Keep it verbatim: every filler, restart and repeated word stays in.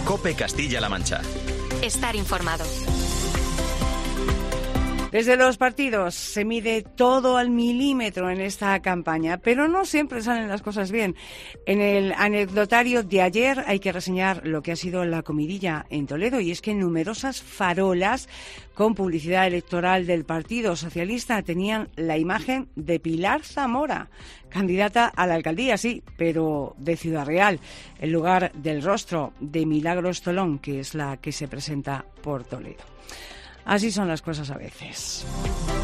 COPE Castilla-La Mancha. Estar informado. Desde los partidos se mide todo al milímetro en esta campaña, pero no siempre salen las cosas bien. En el anecdotario de ayer hay que reseñar lo que ha sido la comidilla en Toledo, y es que numerosas farolas con publicidad electoral del Partido Socialista tenían la imagen de Pilar Zamora, candidata a la alcaldía, sí, pero de Ciudad Real, en lugar del rostro de Milagros Tolón, que es la que se presenta por Toledo. Así son las cosas a veces.